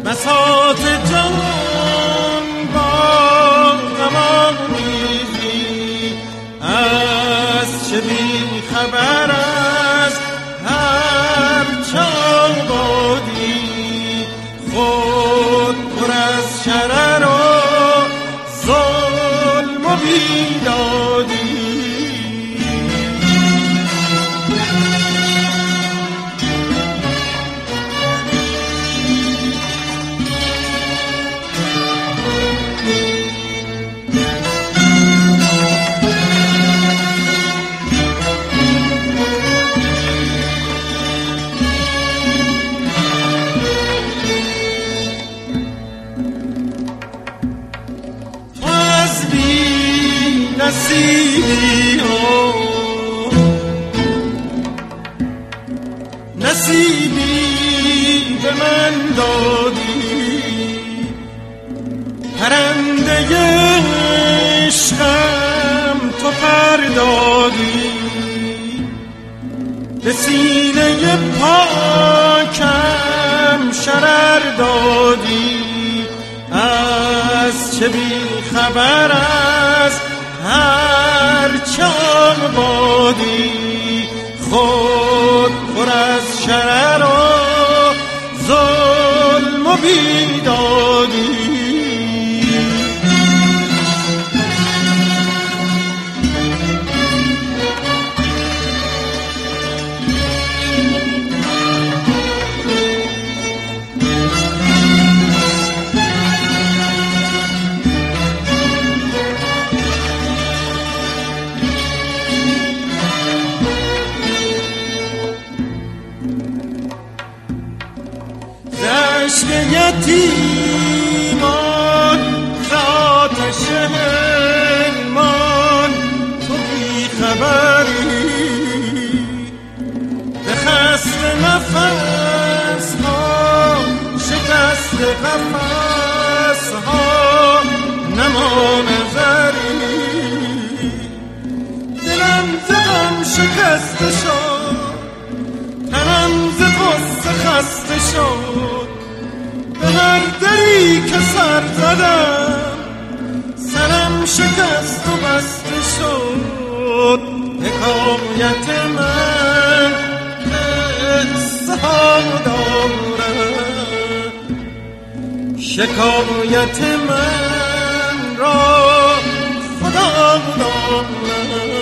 بساط جان با غمان میزی، از چه بی خبر از هر چه بادی، خود پر از شرر و ظلم و بیدادی. نصیبی به من دادی، پرنده عشقم تو پر دادی، به سینه پاکم شرر دادی، از چه بی خبر از هر چه بادی، خود پر از شرر و ظلم و بیدادی. عشق یتیمان ذاتش حلمان تو بی خبری، به خست نفس ها شکست قفس ها نما نظری، دلم ز غم شکسته شد، تنم ز غصه خسته شد، به هر دری که سر زدم سرم شکست و بسته شد. حکایت من قصه ها دارد، شکایت من را خدا دارد.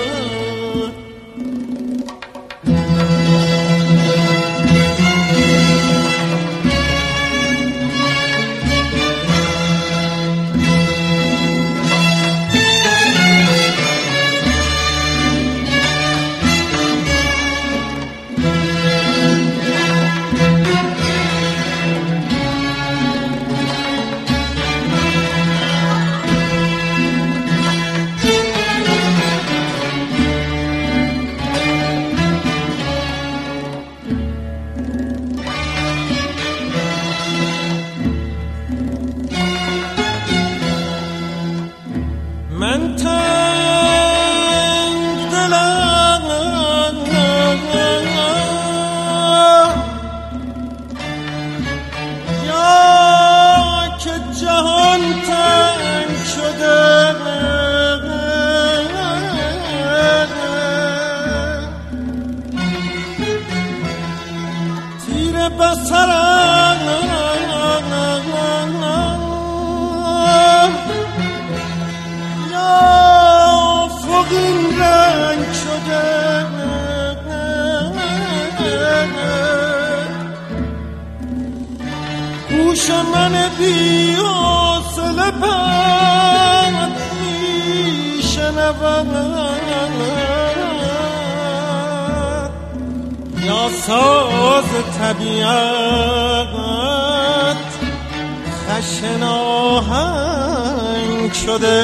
من تنگ دلم یا که جهان تنگ شده، تیر بصرم این رنگ شده، گوش من بی حوصله پند میشنود، یا ساز طبیعت خشن آهنگ شده.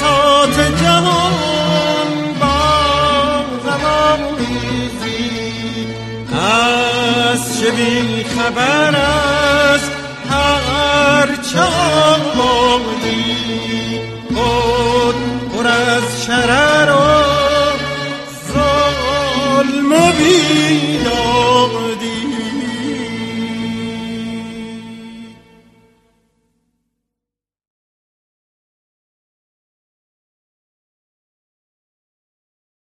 بساط جهان با غم‌آمیزی از چه بی خبر است هر چامادی خود پر از شرر و ظلم و بیداری